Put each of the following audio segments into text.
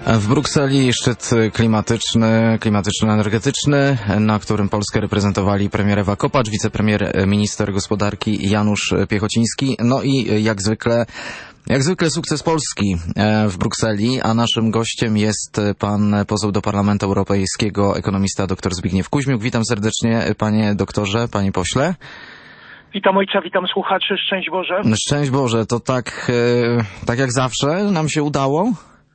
W Brukseli szczyt klimatyczno-energetyczny, na którym Polskę reprezentowali premier Ewa Kopacz, wicepremier, minister gospodarki Janusz Piechociński. No i jak zwykle sukces Polski w Brukseli, a naszym gościem jest pan poseł do Parlamentu Europejskiego, ekonomista dr Zbigniew Kuźmiuk. Witam serdecznie, panie doktorze, panie pośle. Witam ojca, witam słuchaczy, szczęść Boże. Szczęść Boże, to tak jak zawsze nam się udało?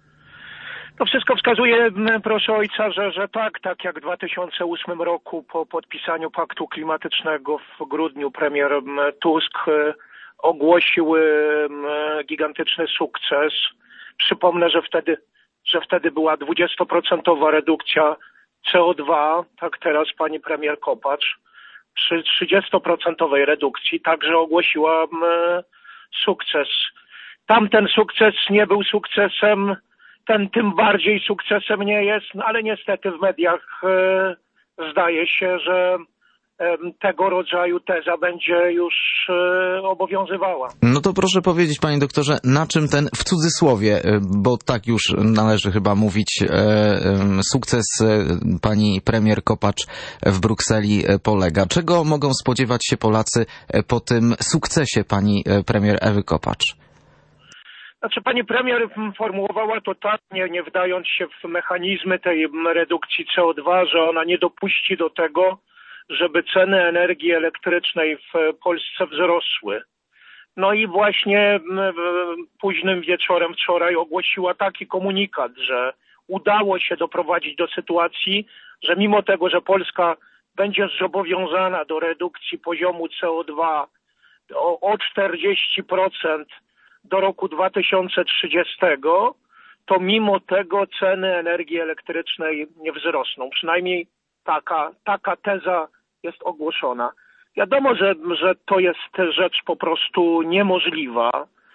To wszystko wskazuje, proszę ojca, że tak jak w 2008 roku po podpisaniu paktu klimatycznego w grudniu premier Tusk ogłosił gigantyczny sukces. Przypomnę, że wtedy była 20% redukcja CO2, tak teraz pani premier Kopacz przy 30% redukcji także ogłosiła sukces. Tamten sukces nie był sukcesem, ten tym bardziej sukcesem nie jest, ale niestety w mediach zdaje się, że tego rodzaju teza będzie już obowiązywała. No to proszę powiedzieć, panie doktorze, na czym ten, w cudzysłowie, bo tak już należy chyba mówić, sukces pani premier Kopacz w Brukseli polega? Czego mogą spodziewać się Polacy po tym sukcesie pani premier Ewy Kopacz? Znaczy pani premier formułowała to tak, nie wdając się w mechanizmy tej redukcji CO2, że ona nie dopuści do tego, żeby ceny energii elektrycznej w Polsce wzrosły. No i właśnie późnym wieczorem wczoraj ogłosiła taki komunikat, że udało się doprowadzić do sytuacji, że mimo tego, że Polska będzie zobowiązana do redukcji poziomu CO2 o 40% do roku 2030, to mimo tego ceny energii elektrycznej nie wzrosną. Przynajmniej taka teza jest ogłoszona. Wiadomo, że to jest rzecz po prostu niemożliwa.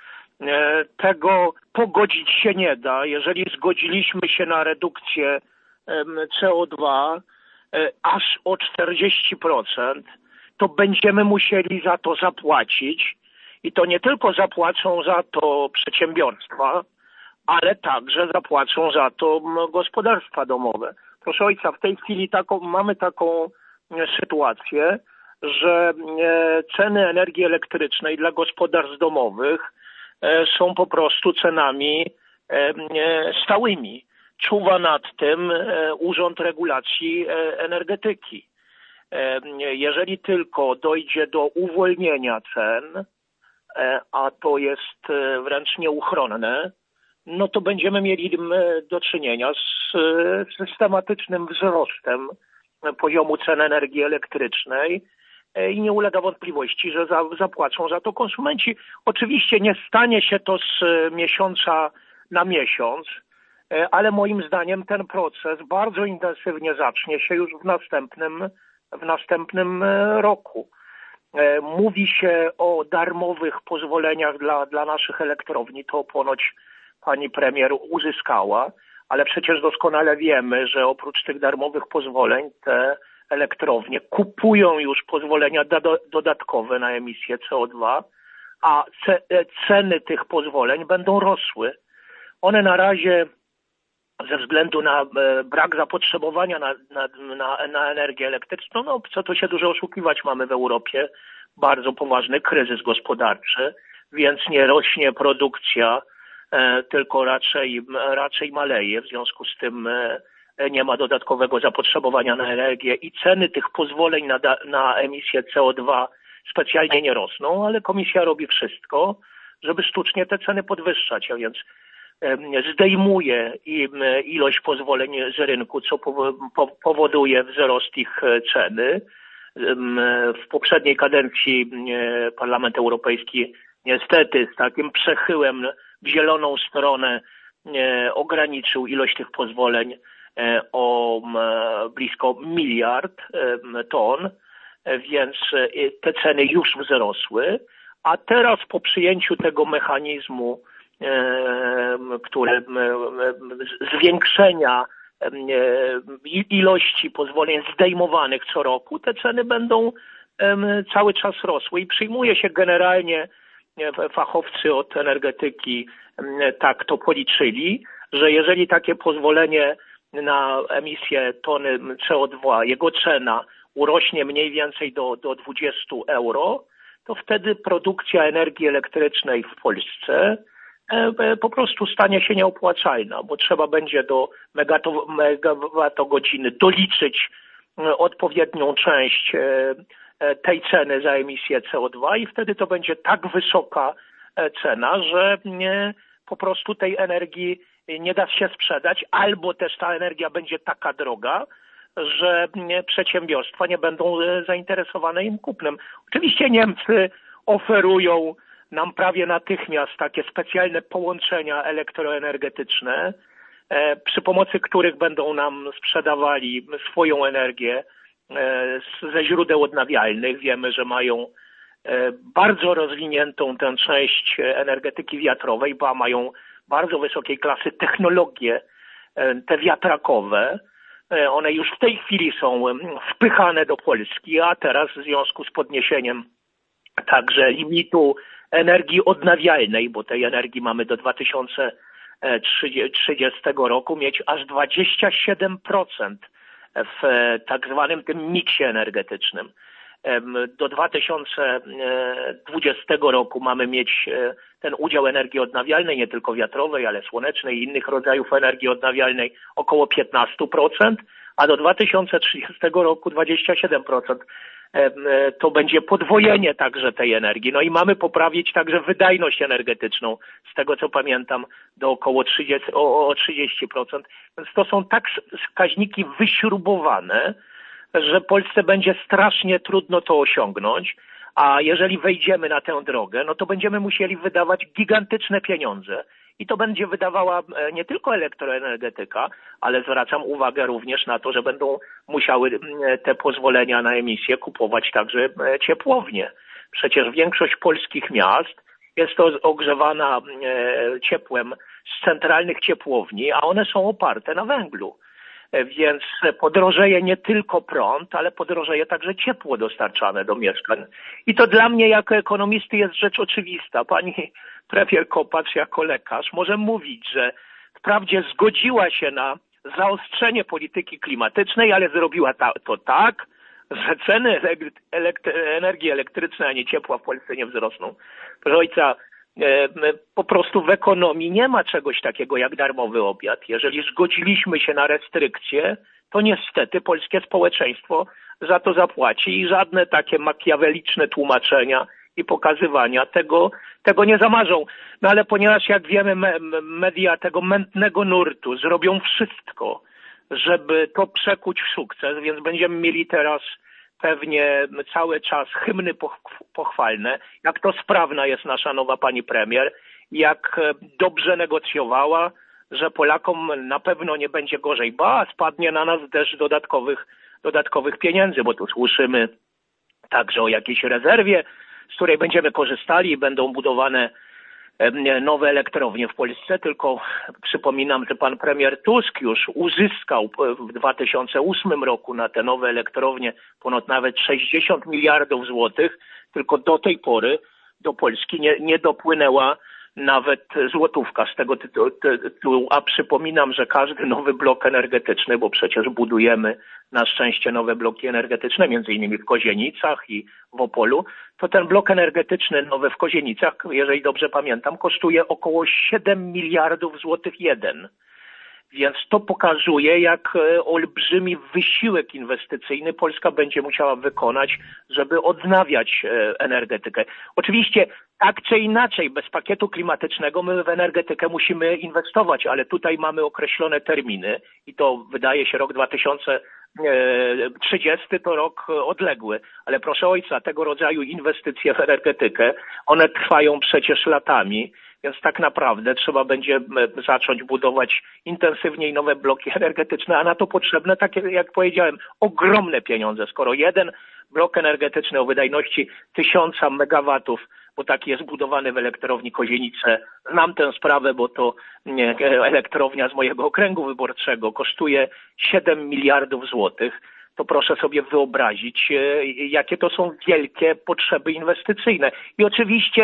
Tego pogodzić się nie da. Jeżeli zgodziliśmy się na redukcję CO2 aż o 40%, to będziemy musieli za to zapłacić. I to nie tylko zapłacą za to przedsiębiorstwa, ale także zapłacą za to gospodarstwa domowe. Proszę ojca, w tej chwili mamy taką sytuację, że ceny energii elektrycznej dla gospodarstw domowych są po prostu cenami stałymi. Czuwa nad tym Urząd Regulacji Energetyki. Jeżeli tylko dojdzie do uwolnienia cen, a to jest wręcz nieuchronne, no to będziemy mieli do czynienia z systematycznym wzrostem poziomu cen energii elektrycznej i nie ulega wątpliwości, że zapłacą za to konsumenci. Oczywiście nie stanie się to z miesiąca na miesiąc, ale moim zdaniem ten proces bardzo intensywnie zacznie się już w następnym roku. Mówi się o darmowych pozwoleniach dla naszych elektrowni. To ponoć pani premier uzyskała, ale przecież doskonale wiemy, że oprócz tych darmowych pozwoleń te elektrownie kupują już pozwolenia dodatkowe na emisję CO2, a ceny tych pozwoleń będą rosły. One na razie ze względu na brak zapotrzebowania na energię elektryczną, no co tu się dużo oszukiwać, mamy w Europie bardzo poważny kryzys gospodarczy, więc nie rośnie produkcja, tylko raczej maleje. W związku z tym nie ma dodatkowego zapotrzebowania na energię i ceny tych pozwoleń na emisję CO2 specjalnie nie rosną, ale komisja robi wszystko, żeby sztucznie te ceny podwyższać, a więc zdejmuje ilość pozwoleń z rynku, co powoduje wzrost ich ceny. W poprzedniej kadencji Parlament Europejski niestety z takim przechyłem w zieloną stronę ograniczył ilość tych pozwoleń o blisko 1 miliard ton, więc te ceny już wzrosły, a teraz po przyjęciu tego mechanizmu, które zwiększenia ilości pozwoleń zdejmowanych co roku, te ceny będą cały czas rosły i przyjmuje się generalnie, fachowcy od energetyki tak to policzyli, że jeżeli takie pozwolenie na emisję tony CO2, jego cena urośnie mniej więcej do 20 euro, to wtedy produkcja energii elektrycznej w Polsce po prostu stanie się nieopłacalna, bo trzeba będzie do megawattogodziny doliczyć odpowiednią część tej ceny za emisję CO2 i wtedy to będzie tak wysoka cena, że po prostu tej energii nie da się sprzedać, albo też ta energia będzie taka droga, że przedsiębiorstwa nie będą zainteresowane im kupnem. Oczywiście Niemcy oferują nam prawie natychmiast takie specjalne połączenia elektroenergetyczne, przy pomocy których będą nam sprzedawali swoją energię ze źródeł odnawialnych. Wiemy, że mają bardzo rozwiniętą tę część energetyki wiatrowej, bo mają bardzo wysokiej klasy technologie, te wiatrakowe. One już w tej chwili są wpychane do Polski, a teraz w związku z podniesieniem także limitu energii odnawialnej, bo tej energii mamy do 2030 roku mieć aż 27% w tak zwanym tym miksie energetycznym. Do 2020 roku mamy mieć ten udział energii odnawialnej, nie tylko wiatrowej, ale słonecznej i innych rodzajów energii odnawialnej około 15%, a do 2030 roku 27%. To będzie podwojenie także tej energii. No i mamy poprawić także wydajność energetyczną, z tego co pamiętam, do około 30%. Więc to są tak wskaźniki wyśrubowane, że Polsce będzie strasznie trudno to osiągnąć, a jeżeli wejdziemy na tę drogę, no to będziemy musieli wydawać gigantyczne pieniądze. I to będzie wydawała nie tylko elektroenergetyka, ale zwracam uwagę również na to, że będą musiały te pozwolenia na emisję kupować także ciepłownie. Przecież większość polskich miast jest to ogrzewana ciepłem z centralnych ciepłowni, a one są oparte na węglu. Więc podrożeje nie tylko prąd, ale podrożeje także ciepło dostarczane do mieszkań. I to dla mnie jako ekonomisty jest rzecz oczywista. Pani premier Kopacz jako lekarz może mówić, że wprawdzie zgodziła się na zaostrzenie polityki klimatycznej, ale zrobiła to tak, że ceny energii elektrycznej, a nie ciepła w Polsce nie wzrosną. Proszę ojca, po prostu w ekonomii nie ma czegoś takiego jak darmowy obiad. Jeżeli zgodziliśmy się na restrykcje, to niestety polskie społeczeństwo za to zapłaci i żadne takie makiaweliczne tłumaczenia i pokazywania tego nie zamarzą. No ale ponieważ jak wiemy media tego mętnego nurtu zrobią wszystko, żeby to przekuć w sukces, więc będziemy mieli teraz pewnie cały czas hymny pochwalne, jak to sprawna jest nasza nowa pani premier, jak dobrze negocjowała, że Polakom na pewno nie będzie gorzej, ba, spadnie na nas deszcz dodatkowych pieniędzy, bo tu słyszymy także o jakiejś rezerwie, z której będziemy korzystali i będą budowane nowe elektrownie w Polsce, tylko przypominam, że pan premier Tusk już uzyskał w 2008 roku na te nowe elektrownie ponad nawet 60 miliardów złotych, tylko do tej pory do Polski nie dopłynęła nawet złotówka z tego tytułu, a przypominam, że każdy nowy blok energetyczny, bo przecież budujemy na szczęście nowe bloki energetyczne, między innymi w Kozienicach i w Opolu, to ten blok energetyczny nowy w Kozienicach, jeżeli dobrze pamiętam, kosztuje około 7 miliardów złotych jeden. Więc to pokazuje, jak olbrzymi wysiłek inwestycyjny Polska będzie musiała wykonać, żeby odnawiać energetykę. Oczywiście tak czy inaczej, bez pakietu klimatycznego my w energetykę musimy inwestować, ale tutaj mamy określone terminy i to wydaje się rok 2030 to rok odległy. Ale proszę ojca, tego rodzaju inwestycje w energetykę, one trwają przecież latami. Więc tak naprawdę trzeba będzie zacząć budować intensywniej nowe bloki energetyczne, a na to potrzebne, takie jak powiedziałem, ogromne pieniądze. Skoro jeden blok energetyczny o wydajności 1000 megawatów, bo taki jest budowany w elektrowni Kozienice, znam tę sprawę, bo to elektrownia z mojego okręgu wyborczego kosztuje 7 miliardów złotych, to proszę sobie wyobrazić, jakie to są wielkie potrzeby inwestycyjne. I oczywiście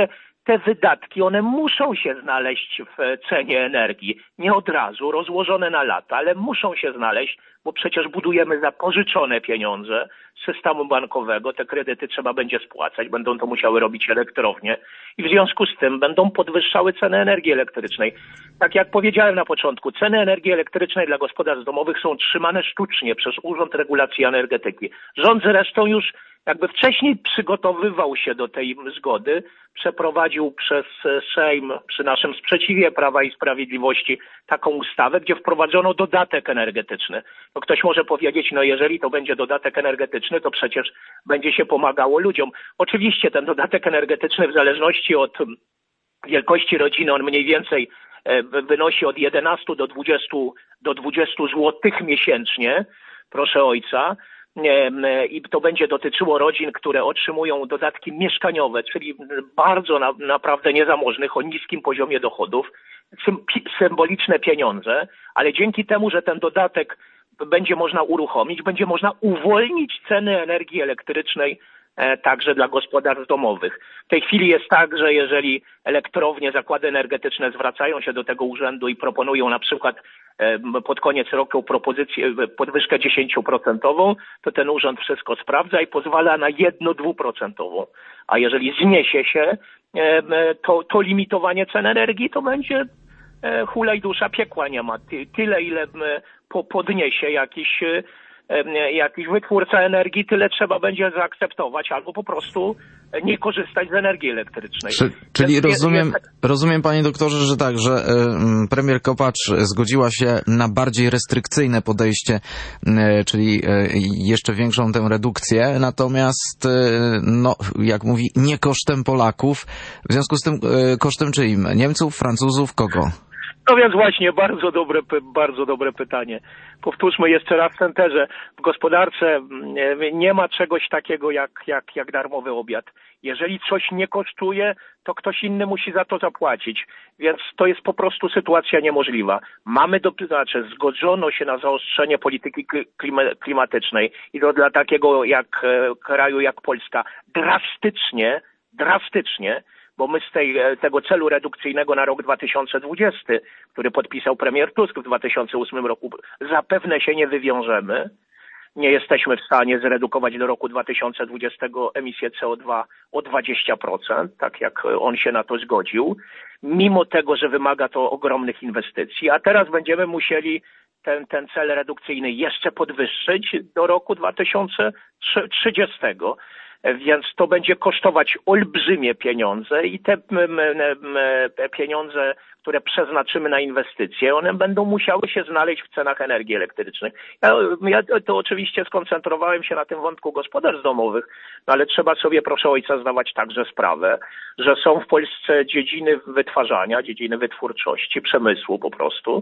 te wydatki, one muszą się znaleźć w cenie energii. Nie od razu, rozłożone na lata, ale muszą się znaleźć, bo przecież budujemy za pożyczone pieniądze z systemu bankowego. Te kredyty trzeba będzie spłacać, będą to musiały robić elektrownie i w związku z tym będą podwyższały ceny energii elektrycznej. Tak jak powiedziałem na początku, ceny energii elektrycznej dla gospodarstw domowych są trzymane sztucznie przez Urząd Regulacji Energetyki. Rząd zresztą już jakby wcześniej przygotowywał się do tej zgody, przeprowadził przez Sejm przy naszym sprzeciwie Prawa i Sprawiedliwości taką ustawę, gdzie wprowadzono dodatek energetyczny. No ktoś może powiedzieć, no jeżeli to będzie dodatek energetyczny, to przecież będzie się pomagało ludziom. Oczywiście ten dodatek energetyczny w zależności od wielkości rodziny, on mniej więcej wynosi od 11 do 20 złotych miesięcznie, proszę ojca. I to będzie dotyczyło rodzin, które otrzymują dodatki mieszkaniowe, czyli bardzo naprawdę niezamożnych, o niskim poziomie dochodów, symboliczne pieniądze, ale dzięki temu, że ten dodatek będzie można uruchomić, będzie można uwolnić ceny energii elektrycznej także dla gospodarstw domowych. W tej chwili jest tak, że jeżeli elektrownie, zakłady energetyczne zwracają się do tego urzędu i proponują na przykład pod koniec roku propozycję podwyżkę 10%, to ten urząd wszystko sprawdza i pozwala na 1-2%. A jeżeli zniesie się to limitowanie cen energii, to będzie hulaj dusza, piekła nie ma. Tyle, ile podniesie jakiś wytwórca energii, tyle trzeba będzie zaakceptować albo po prostu nie korzystać z energii elektrycznej. Czyli rozumiem, panie doktorze, że tak, że premier Kopacz zgodziła się na bardziej restrykcyjne podejście, czyli jeszcze większą tę redukcję, natomiast, no, jak mówi, nie kosztem Polaków. W związku z tym kosztem czyim? Niemców, Francuzów, kogo? No więc właśnie, bardzo dobre pytanie. Powtórzmy jeszcze raz w centerze. W gospodarce nie ma czegoś takiego jak darmowy obiad. Jeżeli coś nie kosztuje, to ktoś inny musi za to zapłacić. Więc to jest po prostu sytuacja niemożliwa. Zgodzono się na zaostrzenie polityki klimatycznej i to dla takiego kraju jak Polska drastycznie, bo my z tego celu redukcyjnego na rok 2020, który podpisał premier Tusk w 2008 roku, zapewne się nie wywiążemy. Nie jesteśmy w stanie zredukować do roku 2020 emisję CO2 o 20%, tak jak on się na to zgodził, mimo tego, że wymaga to ogromnych inwestycji, a teraz będziemy musieli ten cel redukcyjny jeszcze podwyższyć do roku 2030. Więc to będzie kosztować olbrzymie pieniądze i te pieniądze, które przeznaczymy na inwestycje, one będą musiały się znaleźć w cenach energii elektrycznej. Ja to oczywiście skoncentrowałem się na tym wątku gospodarstw domowych, no ale trzeba sobie, proszę ojca, zdawać także sprawę, że są w Polsce dziedziny wytwarzania, dziedziny wytwórczości, przemysłu po prostu,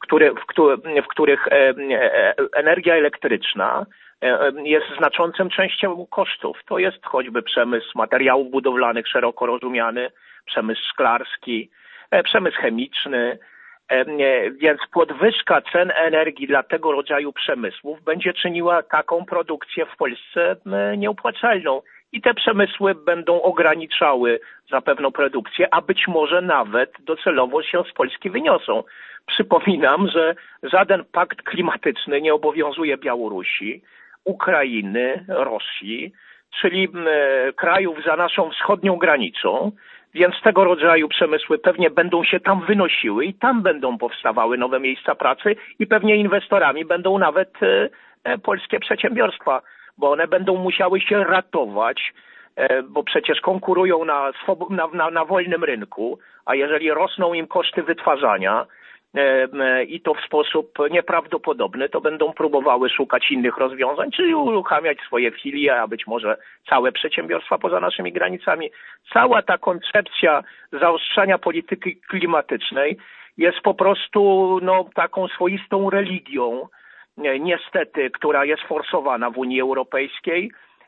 w których energia elektryczna jest znaczącą częścią kosztów. To jest choćby przemysł materiałów budowlanych szeroko rozumiany, przemysł szklarski, przemysł chemiczny, więc podwyżka cen energii dla tego rodzaju przemysłów będzie czyniła taką produkcję w Polsce nieopłacalną. I te przemysły będą ograniczały zapewne produkcję, a być może nawet docelowo się z Polski wyniosą. Przypominam, że żaden pakt klimatyczny nie obowiązuje Białorusi, Ukrainy, Rosji, czyli krajów za naszą wschodnią granicą, więc tego rodzaju przemysły pewnie będą się tam wynosiły i tam będą powstawały nowe miejsca pracy i pewnie inwestorami będą nawet polskie przedsiębiorstwa, bo one będą musiały się ratować, bo przecież konkurują na wolnym rynku, a jeżeli rosną im koszty wytwarzania, i to w sposób nieprawdopodobny, to będą próbowały szukać innych rozwiązań, czyli uruchamiać swoje filie, a być może całe przedsiębiorstwa poza naszymi granicami. Cała ta koncepcja zaostrzania polityki klimatycznej jest po prostu taką swoistą religią, niestety, która jest forsowana w Unii Europejskiej.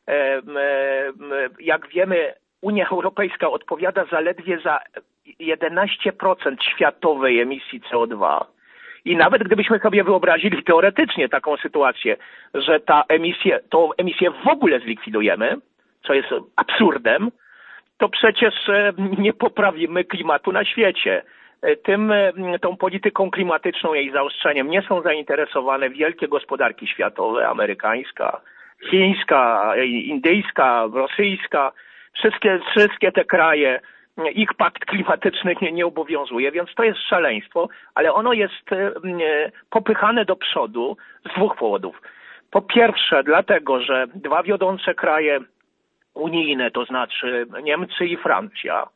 Jak wiemy, Unia Europejska odpowiada zaledwie za 11% światowej emisji CO2 i nawet gdybyśmy sobie wyobrazili teoretycznie taką sytuację, że tą emisję w ogóle zlikwidujemy, co jest absurdem, to przecież nie poprawimy klimatu na świecie. Tą polityką klimatyczną, jej zaostrzeniem nie są zainteresowane wielkie gospodarki światowe, amerykańska, chińska, indyjska, rosyjska, wszystkie te kraje, ich pakt klimatyczny nie obowiązuje, więc to jest szaleństwo, ale ono jest popychane do przodu z dwóch powodów. Po pierwsze dlatego, że dwa wiodące kraje unijne, to znaczy Niemcy i Francja,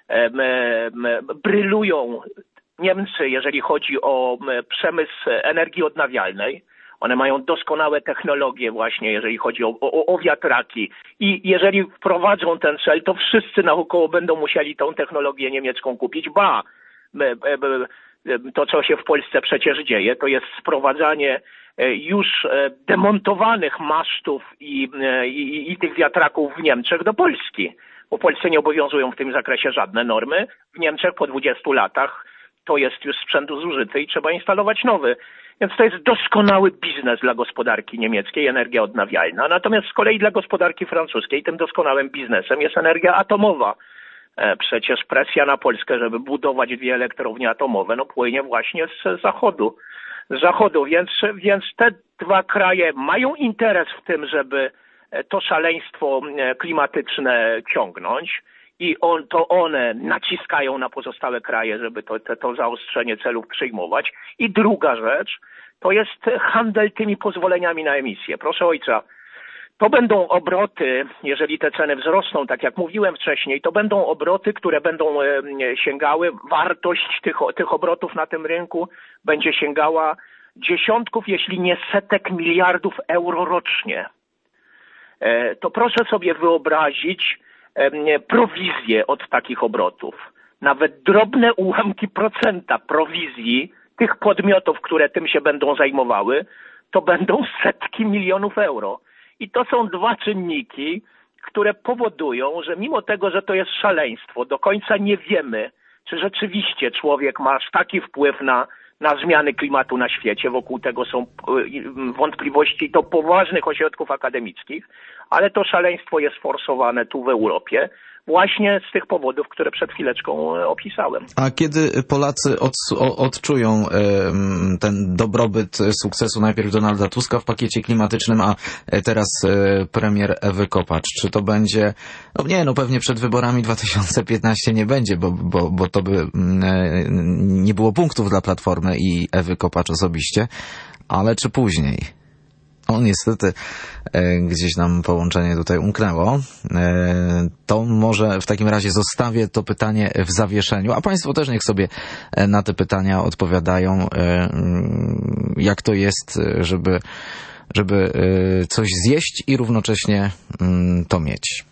brylują. Niemcy, jeżeli chodzi o przemysł energii odnawialnej, one mają doskonałe technologie właśnie, jeżeli chodzi o wiatraki. I jeżeli wprowadzą ten cel, to wszyscy naokoło będą musieli tą technologię niemiecką kupić. To co się w Polsce przecież dzieje, to jest sprowadzanie już demontowanych masztów i tych wiatraków w Niemczech do Polski. Bo w Polsce nie obowiązują w tym zakresie żadne normy. W Niemczech po 20 latach to jest już sprzęt zużyty i trzeba instalować nowy. Więc to jest doskonały biznes dla gospodarki niemieckiej, energia odnawialna. Natomiast z kolei dla gospodarki francuskiej tym doskonałym biznesem jest energia atomowa. Przecież presja na Polskę, żeby budować 2 elektrownie atomowe, płynie właśnie z zachodu. Więc te dwa kraje mają interes w tym, żeby to szaleństwo klimatyczne ciągnąć i to one naciskają na pozostałe kraje, żeby to zaostrzenie celów przyjmować. I druga rzecz, to jest handel tymi pozwoleniami na emisję. Proszę ojca, to będą obroty, jeżeli te ceny wzrosną, tak jak mówiłem wcześniej, to będą obroty, które będą sięgały, wartość tych obrotów na tym rynku będzie sięgała dziesiątków, jeśli nie setek miliardów euro rocznie. To proszę sobie wyobrazić prowizję od takich obrotów. Nawet drobne ułamki procenta prowizji tych podmiotów, które tym się będą zajmowały, to będą setki milionów euro. I to są dwa czynniki, które powodują, że mimo tego, że to jest szaleństwo, do końca nie wiemy, czy rzeczywiście człowiek ma aż taki wpływ na zmiany klimatu na świecie. Wokół tego są wątpliwości to poważnych ośrodków akademickich, ale to szaleństwo jest forsowane tu w Europie właśnie z tych powodów, które przed chwileczką opisałem. A kiedy Polacy odczują ten dobrobyt sukcesu najpierw Donalda Tuska w pakiecie klimatycznym, a teraz premier Ewy Kopacz? Czy to będzie... pewnie przed wyborami 2015 nie będzie, bo to by nie było punktów dla Platformy i Ewy Kopacz osobiście, ale czy później? Niestety gdzieś nam połączenie tutaj umknęło. To może w takim razie zostawię to pytanie w zawieszeniu, a Państwo też niech sobie na te pytania odpowiadają, jak to jest, żeby coś zjeść i równocześnie to mieć.